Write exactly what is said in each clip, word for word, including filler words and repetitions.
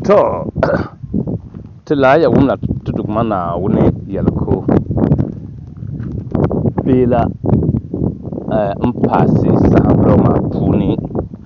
To, tila ya wumna tuduk mana wuni yalko bela mpasi sahambro ma puni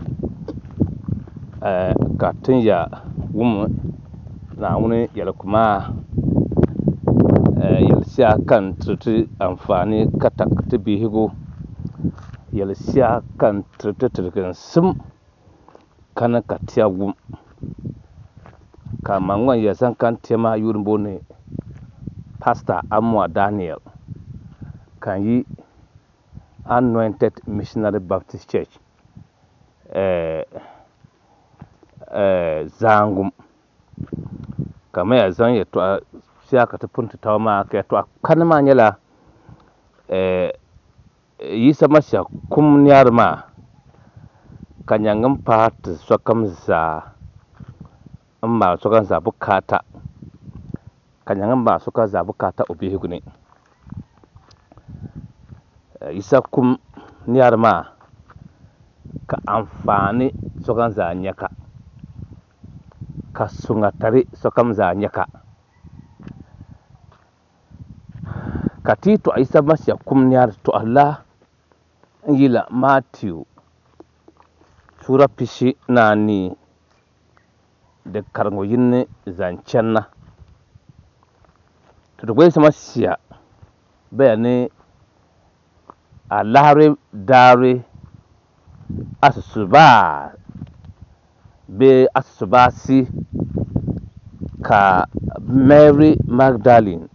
ka tin ya wum na wuni yalko ma yalsiya kan tuti amfani katak ti bihigu yalsiya kan tuti tirgin sim kana ka tiya wum ka mangwan ya san kan tema yurbo ne Pastor Amwa Daniel kan yi Anointed Missionary Baptist Church eh eh zangum kama ya zan ya to siya ka ta punta ta ma ka to kan ma nyala eh yi sama sha kum nyar ma kanyangam pat sokam za amma sukan za bukata kanyangam ba suka za bukata obihigu ne isa kum niyar ma ka amfani sukan za nyaka ka sunga tare sukan za nyaka ka tito isa masya kum niyar to Allah ngila Matthew sura pishi na ni da karango yin zancen na to da gwai sama siya bayani a lahare dare asusu ba be asusu ba si ka Mary Magdalene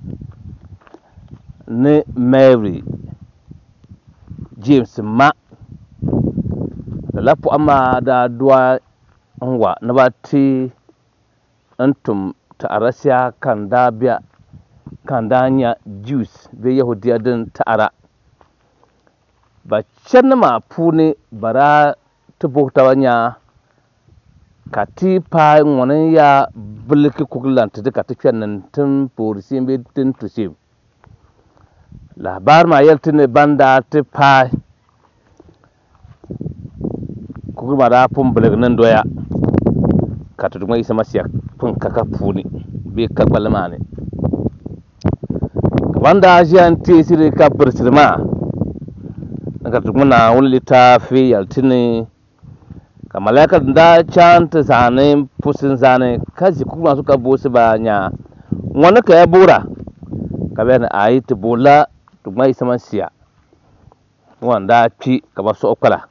ne Mary James ma da lapu amma da duwa nwa na ba ti antum ta arasiya kan da biya kan da nya Jews be Yahudiya din ta'ara ba can ma puni bara tubukta wanya ka ti pa ngwanin ya bulki kuglant duka ta kyan tun polisi be tin tusim labar ma yaltine banda ti pa kugma da pun bulgnan doya ka tuduma isa masiya pun kaka puni be ka balmane wanda ajian ti sire ka bersirma ka tuduma na wuli litafi yaltine ka malaka da chanta zane pusin zane kaji kuma suka bosi ba nya wani ka ya bura ka bayan ayi ti bola tuduma isa masiya wanda pi ka ba so okala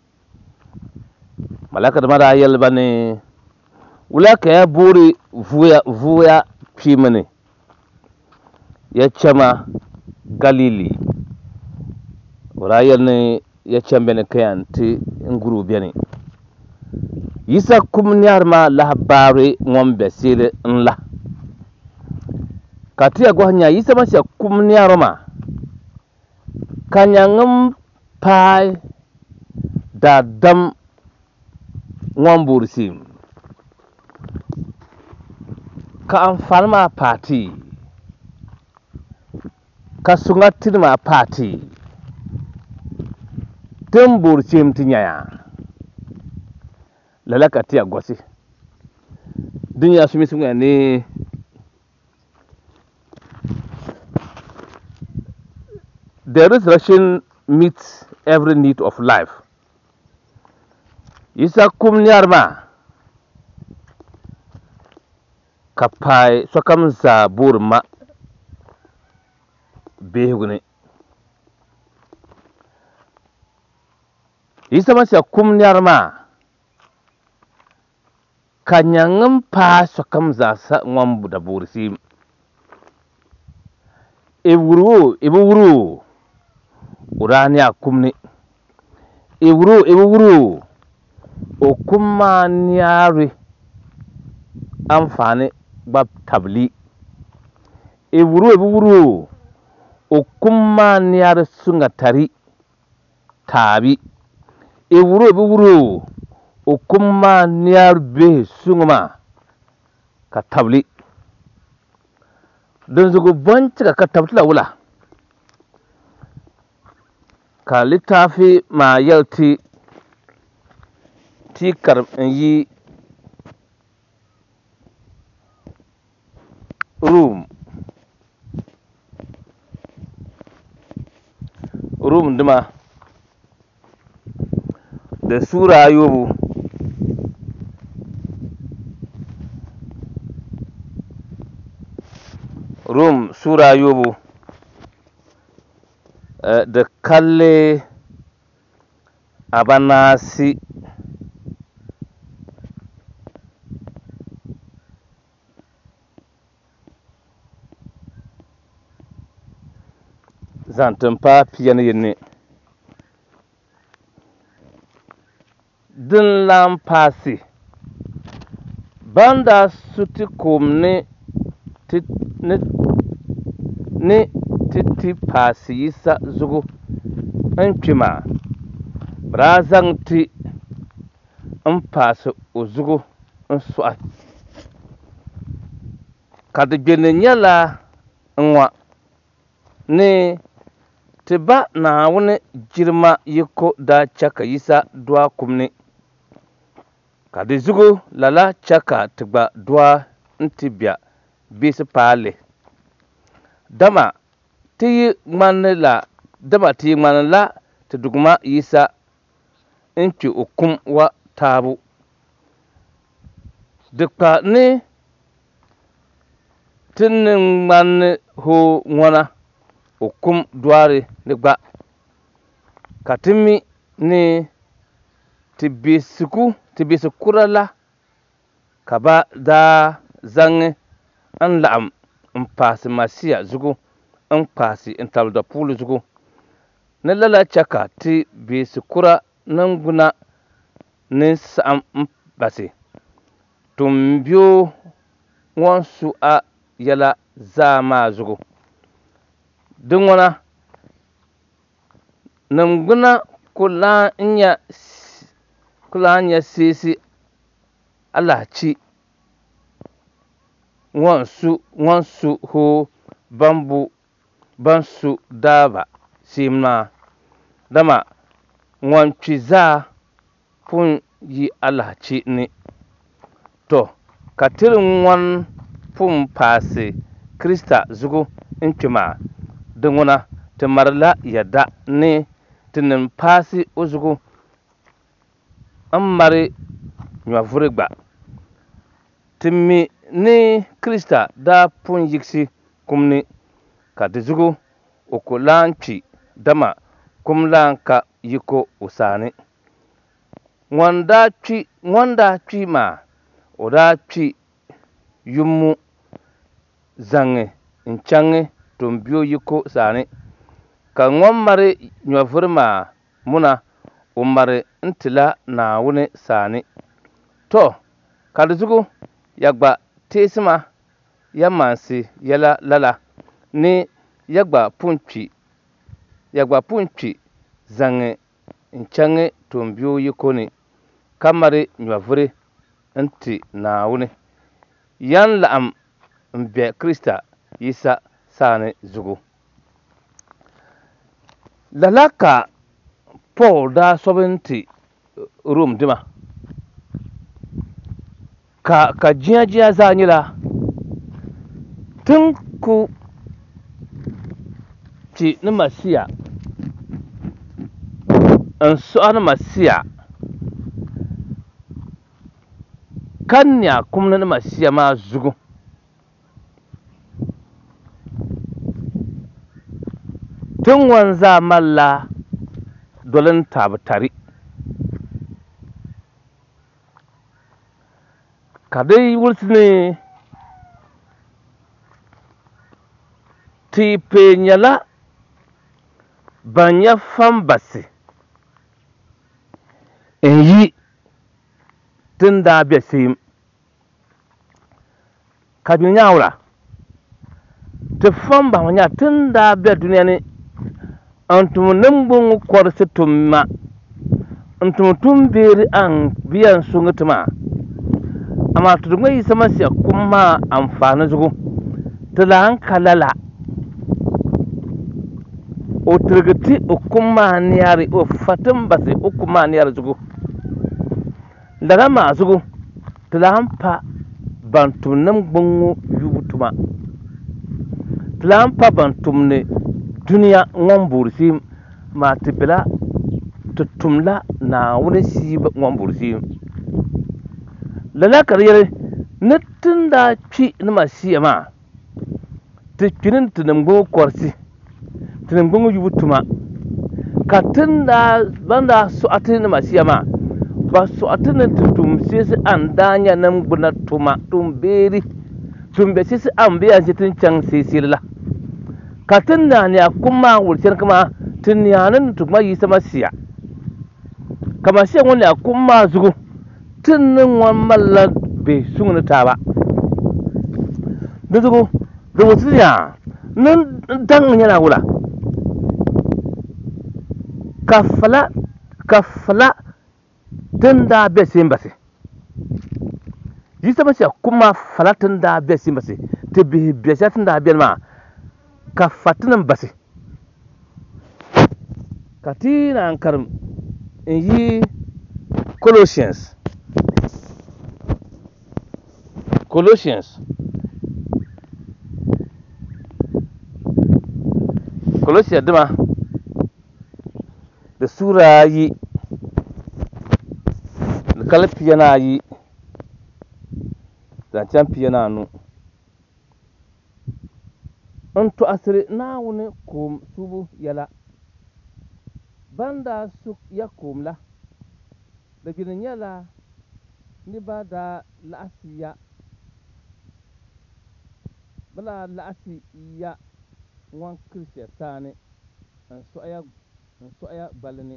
malaka da mara yal bane wula ka ya buri vuya vuya pimene ya chama Galili wala yal ne ya chambe ne kayan ti nguru bene yisa kum nyar ma lahabare ngombe sile nla katia gohnya yisa ma sha kum nyar ma kanyangam pai da dam ngombur sim ka amfani ma party ka sungatin ma party tembur sim tinya lalaka tiya gosi dunya sumi sunga ne the resurrection meets every need of life isa kum nyar ma kapai sokam za burma behugune isa masya kum nyar ma kanyangam pa sokam za sa ngombu da bursi e wuru e wuru urani akumni e wuru e wuru o kuma nyari amfani bab tabli e wuru e wuru o kuma nyari sunga tari tabi e wuru e wuru o kuma nyar be sunga ka tabli don zugo banci ka tabli la wula ka littafi ma yalti ti kar yi Rum Rum dima da Sura Ayubu Rum Sura Ayubu uh, da kalle abanasi zantin pa piyan yinni din lan pasi banda suti kumni ti ni ni titi pasi yisa zugu nkima brazang ti mpasi uzugu nswa kadigene nyala nwa ni tiba na wani jirma yiko da chaka yisa dua kumni kadi zugu lala chaka tiba dua ntibia bisi pale dama ti manila dama ti manila ti duguma yisa inchi ukum wa tabu dikpa ni tinin man ho ngwana ukum duare ni gba katimi ni tibisiku tibisikurala kaba da zangi an la'am n paasi masiya zugu n paasi n tabda puulu zugu ni lala chaka ti bisikura ninguna ni saɣam n basi tumbiyo ŋun su a yɛla zaa maa zugu di ŋuna nimgbuna ku lan nyɛ siisi alahachi ŋun su ŋun su ho bambu ban su daaba siim maa dama ŋun kpi zaa pun yi alahachi ni to ka tiri ŋun pun paasi Krista zugu n kpi maa di ŋuna ti marila yɛda ni ti nin paasi o zugu n mari nyɔvuri gba ti mi ni Krista daa pun yigisi kum ni ka di zugu o ku lan kpi dama kum lan ka yiko o saani ŋun daa kpi ŋun daa kpi maa o daa kpi yummu zaŋi n chaŋi tumbiyo yiko saani ka ŋun mari nyɔvuri maa muna o mari n tila Naawuni saani to ka di zugu ya gba teesima ya mansi yɛla lala ni ya gba pun kpi ya gba pun kpi zaŋi n chaŋi tumbiyo yiko ni ka mari nyɔvuri n ti Naawuni yan laɣim n be Krista yisa saani zugu lala ka Paul daa sobi n ti Rum dima ka ka jiya jiya zaa nyɛla tin ku kpi ni masiya n suɣa ni masiya ka nya kumni ni masiya maa zugu tin ŋun zaa malila doli n taabi tari ka di wulisi ni tiipe nyɛla ban nyɛ fambasi n yi tin daa be siim ka nyɛ nyaawura ti famba ŋɔ nyɛ tin daa be duniya ni n tum nimgbun kɔrisi tum ma n tum tum beeri an biyan suŋi ti maa amaa ti di ŋɔ yisa masiya kum maa anfaani zugu ti lan ka lala o tirigi ti o kum maa nɛɛri o fa tin basi o kum maa nɛɛri zugu lala maa zugu ti lan pa ban tum nimgbun ŋɔ yubu tuma tlan pa ban tumne duniya ngwan bursi ma tibila tutumla na wani si ngwan bursi lala kariyar nitin da ci ni ma siya ma tikinin tinin gbo korsi tinin gbo yubu tuma ka tinda banda su atin ni ma siya ma ba su atin ni tutum sisi an danya nan gbuna tuma tum beri tum be sisi an biya sitin can sisi la ka tinda ne kuma wurcen kuma tinyanin tuma yi sama siya kama siya wani kuma zugu tinin wan mallan be sungni taba duzugu da wasu ya nan dan yana wula kafala kafala tunda be simbase yisa masiya kuma falatin da be simbase te bi be satin da be ma kafatin base katina ankar yi Colossians Colossians Colossians dima da sura yi da kalfi yana yi zancen fiye na nu in to asiri na wuni kom subu yala banda su ya komla da ginin yala ni ba da la'asiya bala la'asi ya wan kirsiya tani in so aya in so aya balini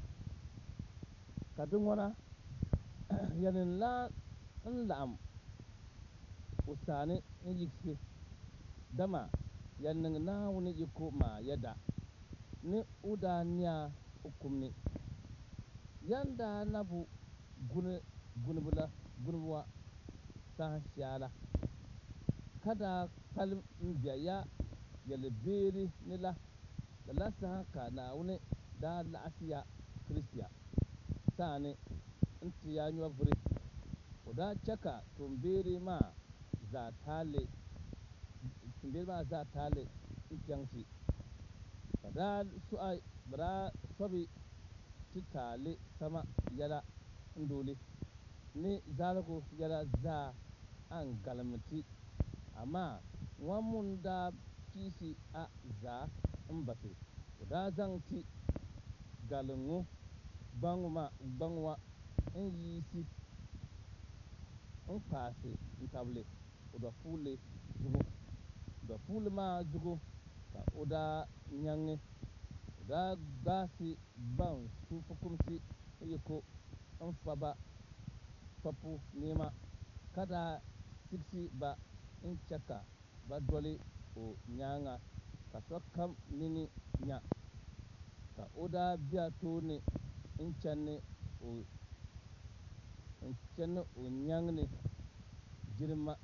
kadin wana yanin la in la'am usani in yiksi dama yanin na wuni iko ma yada ni uda niya hukumni yanda nabu gune gunbula gunwa ta shala kada kalim biyaya yale beri nila da lasa ka na wuni da la'asiya kristiya sani inti ya nyuwa buri uda chaka tumberi ma za tale tumberi ma za tale intiyansi kada su'a bara sobi titale sama yala ndole ni zalago yala za an galamti amma wamun da kisi a za mbate da zanti galangu banguma bangwa in yisi in pase in table uda fule zugo uda fule ma zugo ka uda nyange uda gasi ban su fukumsi yiko in faba papu nema kada siksi ba in chaka ba dole o nyanga ka so kam nini nya ka uda biya to ne in channe o in channe o nyangne jirma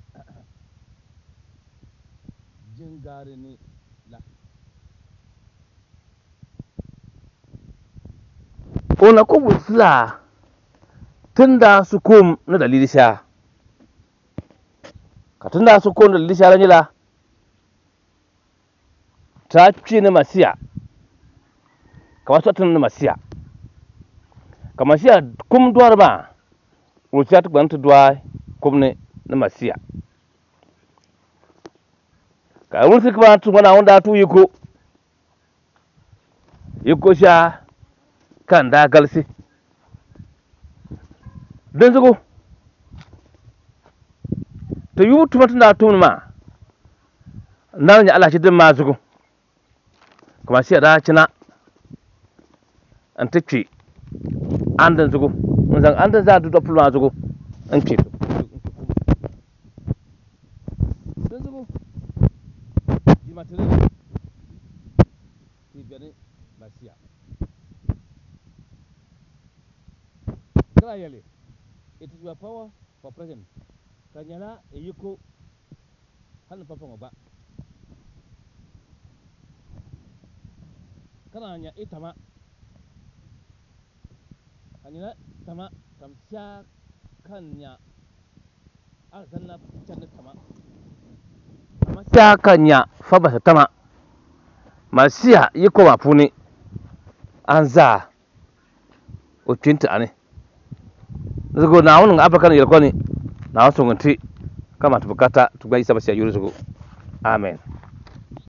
jingare ni la ona ko wusla tunda su kom na dalili sha ka tunda su kom da dalili sha ranila ta ci ne masiya kamar sautin na masiya kamar siya kum duwar ba wuciya ta gbanta duwa kum ne na masiya ka wun su kuma tun wana wanda tu yiko yiko sha kan da galsi don zugo ta yi tuma tuna tun ma nan ya Allah shi din ma zugo kuma siya da cina an take an dan zugo mun zan an dan za du da fulma zugo an ce don zugo di material ti bene masiya kra yale it is your power for present kanyana eyiko hal papa ba kana nya itama kanyana tama tamsya kanya azanna channa tama tama sya kanya fa ba tama masia yiko mapuni anza o twinta ane zugo na wonu abaka ne yelkoni na wasu ngunti kama tubukata tugba isa basi yuru zugo amen.